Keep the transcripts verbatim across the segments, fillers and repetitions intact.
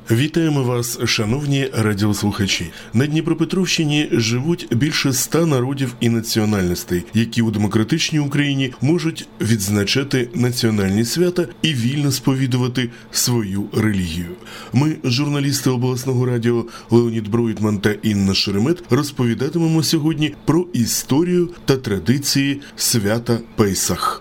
Вітаємо вас, шановні радіослухачі. На Дніпропетровщині живуть більше ста народів і національностей, які у демократичній Україні можуть відзначати національні свята і вільно сповідувати свою релігію. Ми, журналісти обласного радіо Леонід Бройтман та Інна Шеремет, розповідатимемо сьогодні про історію та традиції свята Пейсах.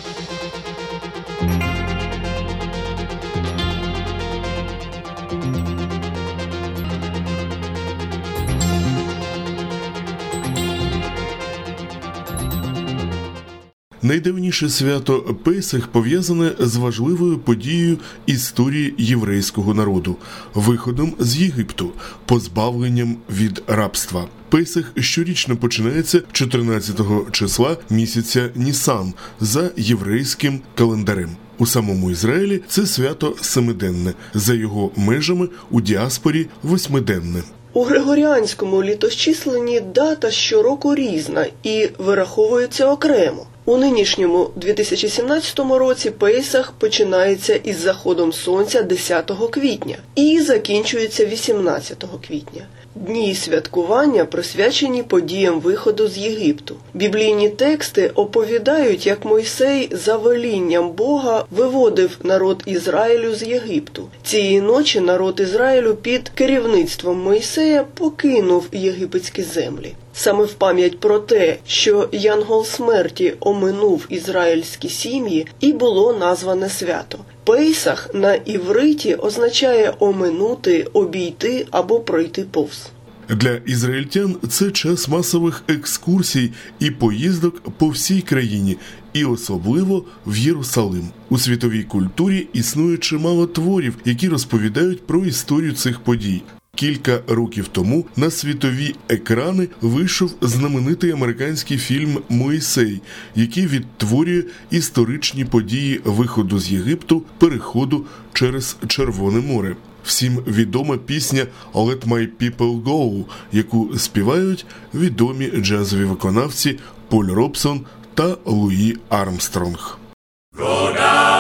Найдавніше свято Пейсах пов'язане з важливою подією історії єврейського народу – виходом з Єгипту, позбавленням від рабства. Пейсах щорічно починається чотирнадцятого числа місяця Нісан за єврейським календарем. У самому Ізраїлі це свято семиденне, за його межами у діаспорі восьмиденне. У григоріанському літосчисленні дата щороку різна і вираховується окремо. У нинішньому дві тисячі сімнадцятому році Пейсах починається із заходом сонця десятого квітня і закінчується вісімнадцятого квітня. Дні святкування присвячені подіям виходу з Єгипту. Біблійні тексти оповідають, як Мойсей за велінням Бога виводив народ Ізраїлю з Єгипту. Цієї ночі народ Ізраїлю під керівництвом Мойсея покинув єгипетські землі. Саме в пам'ять про те, що янгол смерті оминув ізраїльські сім'ї, і було назване свято. Пейсах на івриті означає оминути, обійти або пройти повз. Для ізраїльтян це час масових екскурсій і поїздок по всій країні, і особливо в Єрусалим. У світовій культурі існує чимало творів, які розповідають про історію цих подій. Кілька років тому на світові екрани вийшов знаменитий американський фільм «Мойсей», який відтворює історичні події виходу з Єгипту, переходу через Червоне море. Всім відома пісня «Let my people go», яку співають відомі джазові виконавці Поль Робсон та Луї Армстронг. Go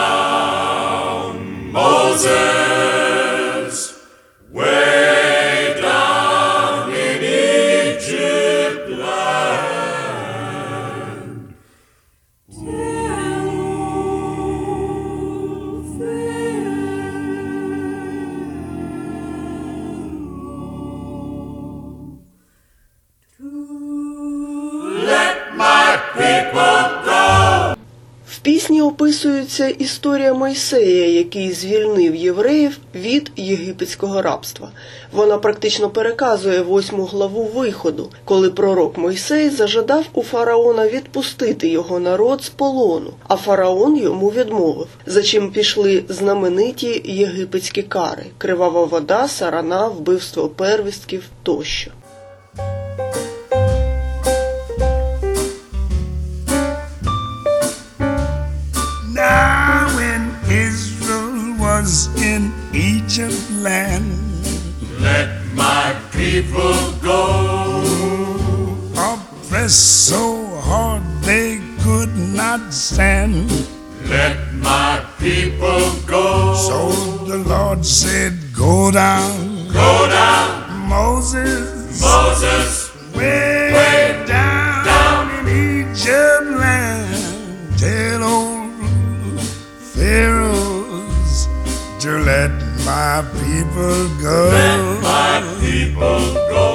down, Moses, way down in Egypt land. Let my people go. В пісні описується історія Мойсея, який звільнив євреїв від єгипетського рабства. Вона практично переказує восьму главу Виходу, коли пророк Мойсей зажадав у фараона відпустити його народ з полону, а фараон йому відмовив, за чим пішли знамениті єгипетські кари – кривава вода, сарана, вбивство первістків тощо. Now when Israel was in Egypt land, Let my people go. oppressed so hard they could not stand. Let my people go. So the Lord said, go down, Go down, Moses, Moses, way, way down, down in Egypt land. Tell old Pharaohs to let my people go. let my people go.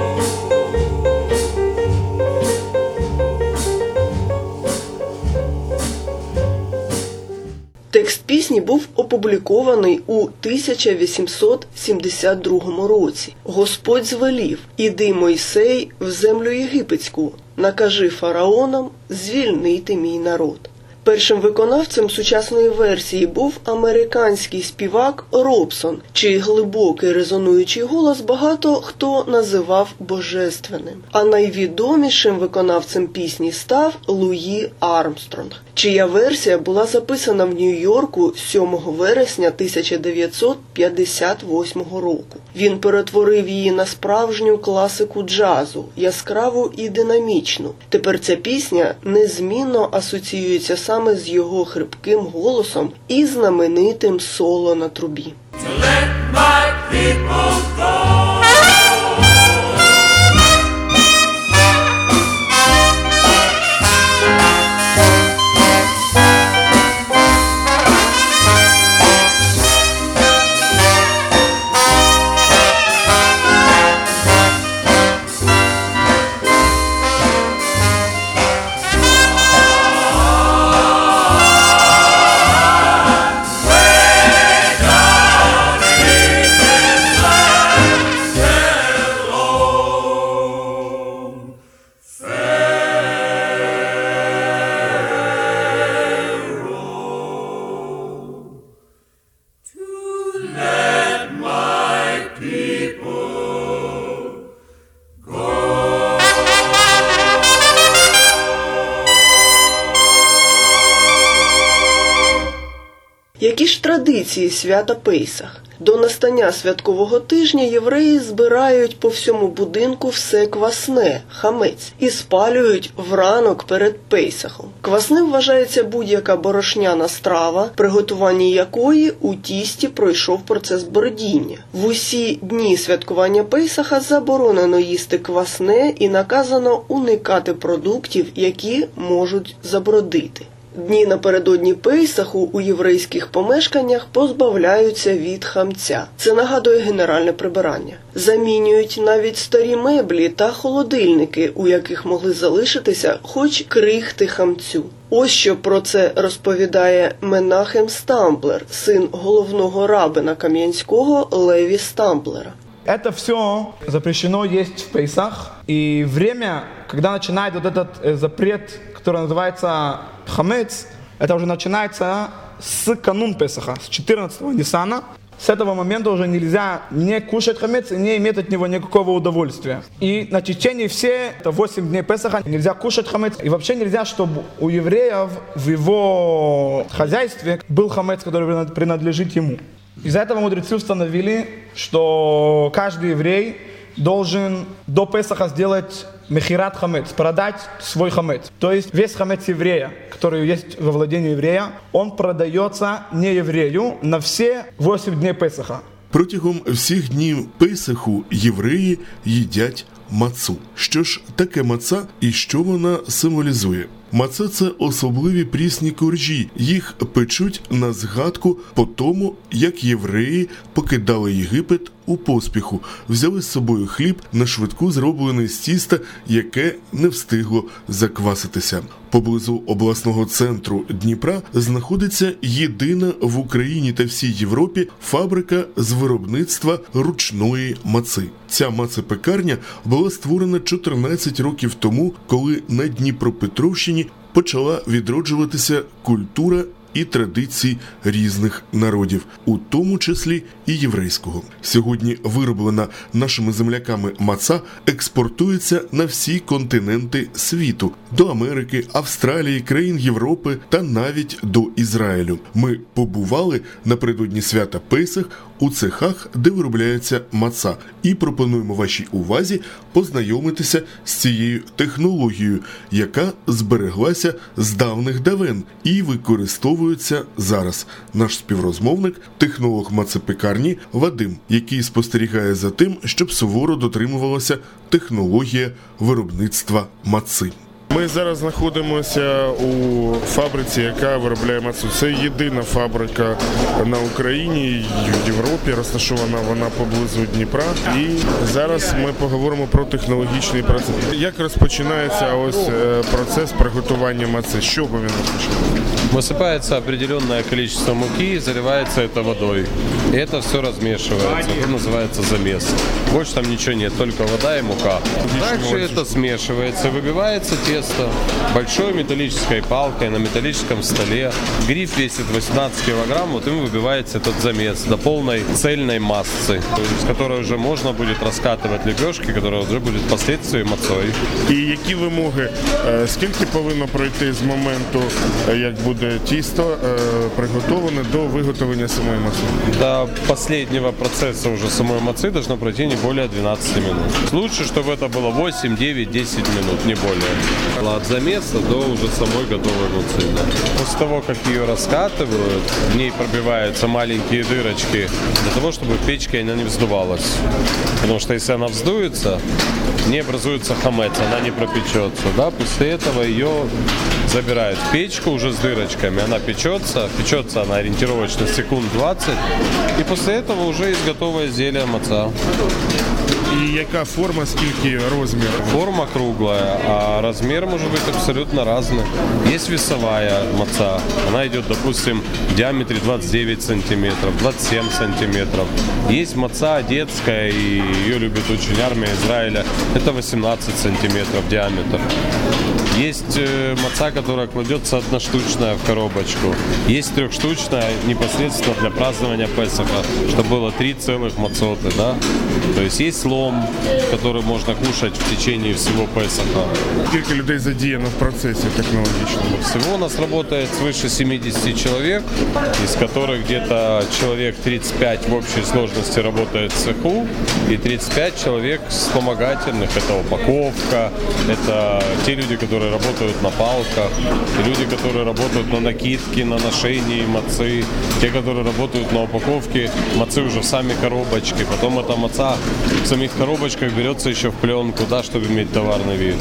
Текст пісні був опублікований у тисяча вісімсот сімдесят другому році. Господь звелів: «Іди, Мойсей, в землю єгипетську, накажи фараонам звільнити мій народ». Першим виконавцем сучасної версії був американський співак Робсон, чий глибокий резонуючий голос багато хто називав божественним. А найвідомішим виконавцем пісні став Луї Армстронг, чия версія була записана в Нью-Йорку сьомого вересня тисяча дев'ятсот п'ятдесят восьмого року. Він перетворив її на справжню класику джазу, яскраву і динамічну. Тепер ця пісня незмінно асоціюється саме з його хрипким голосом і знаменитим соло на трубі. Let my традиції свята Пейсах. До настання святкового тижня євреї збирають по всьому будинку все квасне, хамець, і спалюють вранок перед Пейсахом. Квасним вважається будь-яка борошняна страва, приготування якої у тісті пройшов процес бродіння. В усі дні святкування Пейсаха заборонено їсти квасне і наказано уникати продуктів, які можуть забродити. Дні напередодні Пейсаху у єврейських помешканнях позбавляються від хамця. Це нагадує генеральне прибирання. Замінюють навіть старі меблі та холодильники, у яких могли залишитися хоч крихти хамцю. Ось що про це розповідає Менахем Стамплер, син головного рабина Кам'янського Леві Стамплера. Это все запрещено есть в Пейсах. И время, когда начинает вот этот э, запрет, который называется хамец, это уже начинается с канун Песаха, с четырнадцатого Ниссана. С этого момента уже нельзя не кушать хамец и не иметь от него никакого удовольствия. И на течение все, это восемь дней Песаха, нельзя кушать хамец. И вообще нельзя, чтобы у евреев в его хозяйстве был хамец, который принадлежит ему. Из-за этого мудрецы установили, что каждый еврей должен до Песаха сделать мехират хамец, продать свой хамец. То есть весь хамец еврея, который есть во владении еврея, он продается не еврею на все восемь дней Песаха. Протягом всіх днів Пейсаху євреї їдять мацу. Що ж таке маца і що вона символізує? Маца – це особливі прісні коржі. Їх печуть на згадку по тому, як євреї покидали Єгипет у поспіху, взяли з собою хліб на швидку зроблений з тіста, яке не встигло закваситися. Поблизу обласного центру Дніпра знаходиться єдина в Україні та всій Європі фабрика з виробництва ручної маци. Ця мацепекарня була створена чотирнадцять років тому, коли на Дніпропетровщині почала відроджуватися культура і традиції різних народів, у тому числі і єврейського. Сьогодні вироблена нашими земляками маца експортується на всі континенти світу – до Америки, Австралії, країн Європи та навіть до Ізраїлю. Ми побували напередодні свята Пейсах у цехах, де виробляється маца, і пропонуємо вашій увазі познайомитися з цією технологією, яка збереглася з давних давен і використовується зараз. Наш співрозмовник – технолог мацепекарні Вадим, який спостерігає за тим, щоб суворо дотримувалася технологія виробництва маци. Ми зараз знаходимося у фабриці, яка виробляє мацу. Це єдина фабрика на Україні, в Європі, розташована вона поблизу Дніпра. І зараз ми поговоримо про технологічний процес. Як розпочинається ось процес приготування маци? З чого він розпочинається? Высыпается определенное количество муки, заливается это водой. И это все размешивается. Это называется замес. Больше там ничего нет, только вода и мука. Дальше это смешивается, выбивается тесто большой металлической палкой на металлическом столе. Гриф весит восемнадцать килограмм, вот им выбивается этот замес до полной цельной массы, с которой уже можно будет раскатывать лепешки, которая уже будет впоследствии мацой. І які вимоги, скільки повинно пройти з моменту, як буде тісто приготоване, до виготовлення самої маці? До последнего процесса уже самой мацы должно пройти не более двенадцати минут. Лучше, чтобы это было восемь, девять, десять минут, не более. От замеса до уже самой готовой мацы. Да. После того, как ее раскатывают, в ней пробиваются маленькие дырочки для того, чтобы печка она не вздувалась. Потому что если она вздуется, не образуется хамец, она не пропечется. Да? После этого ее забирают в печку уже с дырочками, она печется, печется она ориентировочно секунд двадцать, и после этого уже есть готовое изделие маца. І яка форма, скільки розмір? Форма круглая, а размер может быть абсолютно разный. Есть весовая маца, она идет, допустим, в диаметре двадцать девять сантиметров, двадцать семь сантиметров. Есть маца детская, и ее любит очень армия Израиля, это восемнадцать сантиметров диаметр. Есть э, маца, которая кладется одноштучная в коробочку. Есть трехштучная непосредственно для празднования Песаха, чтобы было три целых мацоты, да. То есть есть лом, который можно кушать в течение всего Песаха. Скільки людей задіяно в процесі технологічному? Всего у нас работает свыше семьдесят человек, из которых где-то человек тридцать пять в общей сложности работает в цеху, и тридцать пять человек вспомогательных. Это упаковка, это те люди, которые работают на палках, люди, которые работают на накидке, на ношении мацы, те, которые работают на упаковке мацы уже в сами коробочки. Потом эта маца в самих коробочках берется еще в пленку, да, чтобы иметь товарный вид.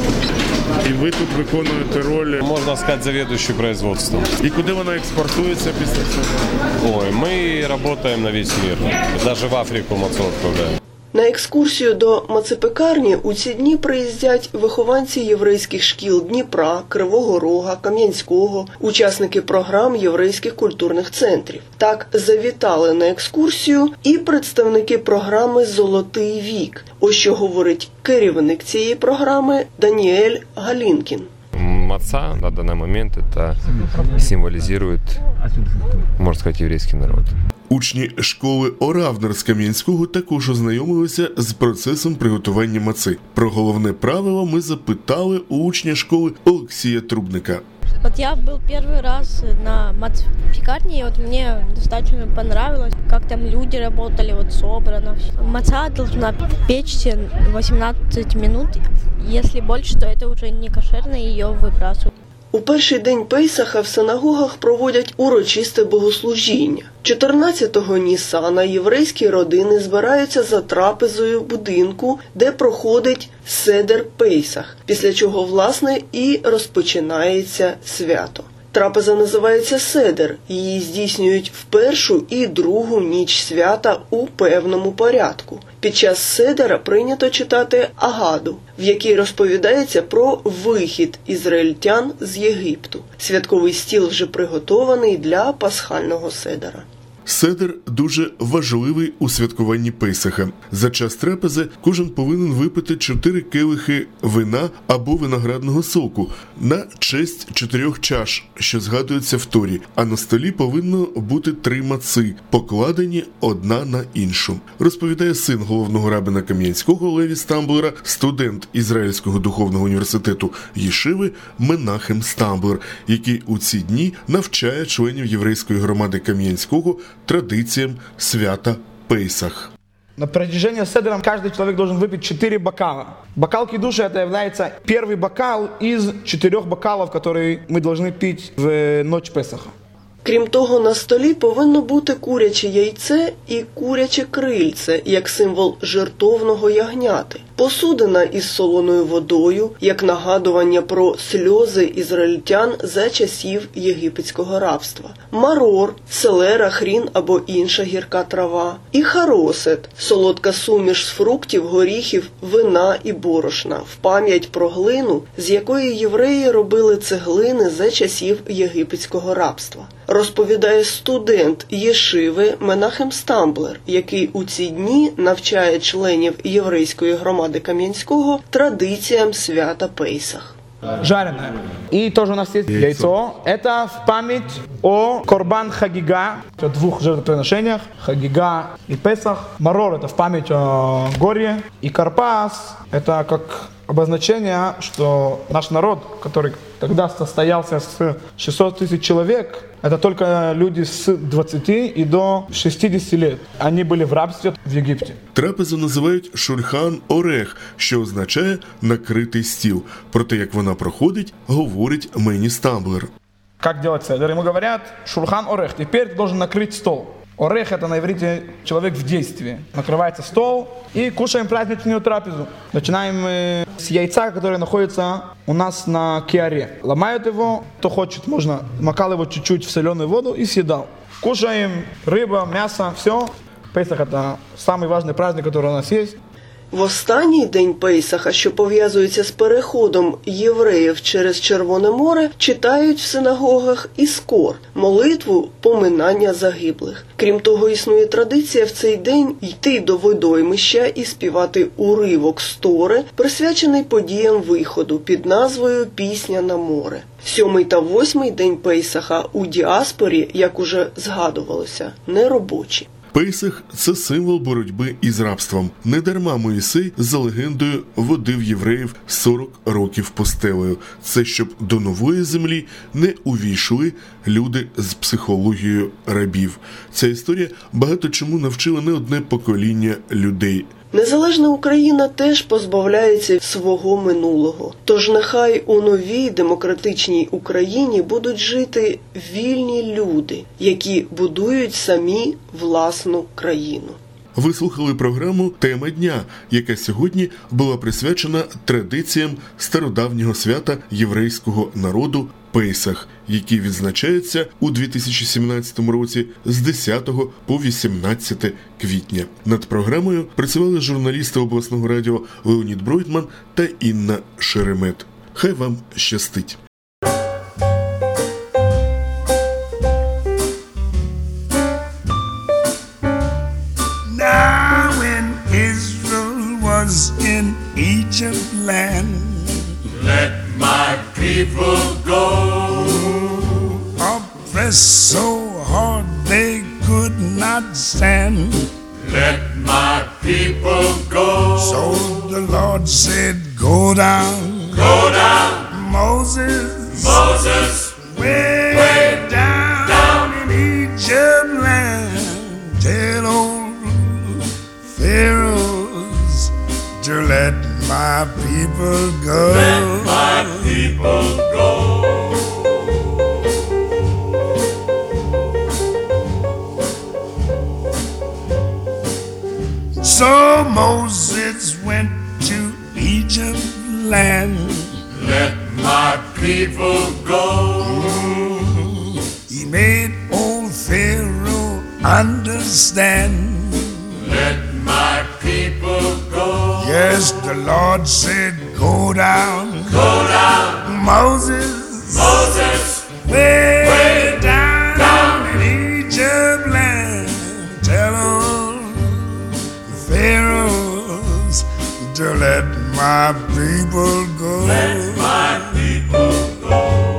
І ви тут виконуєте роль. Можно сказать, заведующий производством. І куди вона експортується після цього? Ой, мы работаем на весь мир. Даже в Африку мацу отправляем. На екскурсію до мацепекарні у ці дні приїздять вихованці єврейських шкіл Дніпра, Кривого Рога, Кам'янського, учасники програм єврейських культурних центрів. Так завітали на екскурсію і представники програми «Золотий вік». Ось що говорить керівник цієї програми Даніель Галінкін. Маца на данный момент это символизирует, можно сказать, еврейский народ. Учні школи Оравнер з Кам'янського також ознайомилися з процесом приготування маци. Про головне правило ми запитали у учня школи Олексія Трубника. Вот я был первый раз на мацпекарне, и вот мне достаточно понравилось, как там люди работали, вот собрано. Маца должна печься восемнадцать минут, если больше, то это уже не кошерно, и ее выбрасывают. У перший день Пейсаха в синагогах проводять урочисте богослужіння. чотирнадцятого Нісана єврейські родини збираються за трапезою в будинку, де проходить седер Пейсах, після чого, власне, і розпочинається свято. Трапеза називається седер, її здійснюють в першу і другу ніч свята у певному порядку. Під час седера прийнято читати Агаду, в якій розповідається про вихід ізраїльтян з Єгипту. Святковий стіл вже приготований для пасхального седера. Седер дуже важливий у святкуванні Пейсаха. За час трапези кожен повинен випити чотири келихи вина або виноградного соку на честь чотирьох чаш, що згадуються в Торі, а на столі повинно бути три маци, покладені одна на іншу. Розповідає син головного рабина Кам'янського Леві Стамблера, студент Ізраїльського духовного університету Єшиви Менахем Стамблер, який у ці дні навчає членів єврейської громади Кам'янського традициям свята Пейсах. На протяжении седера каждый человек должен выпить четыре бокала. Бокал кидуша это является первый бокал из четырех бокалов, которые мы должны пить в ночь Песаха. Крім того, на столі повинно бути куряче яйце і куряче крильце, як символ жертовного ягняти. Посудина із солоною водою, як нагадування про сльози ізраїльтян за часів єгипетського рабства. Марор, селера, хрін або інша гірка трава. І харосет – солодка суміш з фруктів, горіхів, вина і борошна, в пам'ять про глину, з якої євреї робили цеглини за часів єгипетського рабства. Розповідає студент Єшиви Менахем Стамблер, який у ці дні навчає членів єврейської громади Кам'янського традиціям свята Пейсах. Жареное. И тоже у нас есть яйцо. Это в память о Корбан Хагига, о двух жертвоприношениях, Хагига и Песах. Марор – это в память о горе. И Карпас – это как обозначение, что наш народ, который тогда состоялся с шестьсот тысяч человек, это только люди с двадцати и до шестидесяти лет. Они были в рабстве в Єгипті. Трапезу називають Шульхан Орех, що означає «накритий стіл». Про те, як вона проходить, говорить Мені Стамблер. Как делать седер? Ему говорят, Шульхан Орех, теперь ты должен накрыть стол. Орех – это на иврите человек в действии. Накрывается стол и кушаем праздничную трапезу. Начинаем мы с яйца, которое находится у нас на киаре. Ломают его, кто хочет, можно макал его чуть-чуть в соленую воду и съедал. Кушаем рыба, мясо, все. Песах – это самый важный праздник, который у нас есть. В останній день Пейсаха, що пов'язується з переходом євреїв через Червоне море, читають в синагогах іскор – молитву поминання загиблих. Крім того, існує традиція в цей день йти до водоймища і співати уривок з Тори, присвячений подіям виходу під назвою «Пісня на море». Сьомий та восьмий день Пейсаха у діаспорі, як уже згадувалося, неробочі. Пейсах – це символ боротьби із рабством. Недарма Моїсей, за легендою, водив євреїв сорок років пустелею. Це щоб до нової землі не увійшли люди з психологією рабів. Ця історія багато чому навчила не одне покоління людей. Незалежна Україна теж позбавляється свого минулого. Тож нехай у новій демократичній Україні будуть жити вільні люди, які будують самі власну країну. Ви слухали програму «Тема дня», яка сьогодні була присвячена традиціям стародавнього свята єврейського народу Пейсах, який відзначається у дві тисячі сімнадцятому році з десятого по вісімнадцяте квітня. Над програмою працювали журналісти обласного радіо Леонід Бройдман та Інна Шеремет. Хай вам щастить! In Egypt land, Let my people go. Oppressed so hard they could not stand. Let my people go. So the Lord said, go down, Go down, Moses, Moses, way, way down, down in Egypt land. Tell old Pharaoh to let my people go. let my people go. So Moses went to Egypt land. Let my people go. He made old Pharaoh understand. Let my people go. Yes, the Lord said, go down, Go down, Moses, Moses, way, way down, down in Egypt land. Tell them Pharaohs to let my people go. let my people go.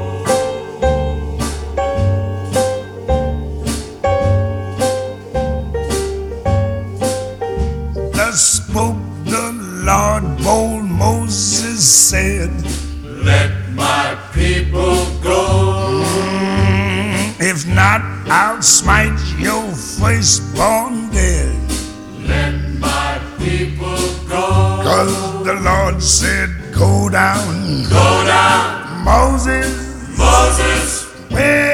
Thus spoke the Lord, bold Moses said, Let my people go. if not, I'll smite your firstborn dead. Let my people go. Cause the Lord said, go down, Go down, Moses, Moses, way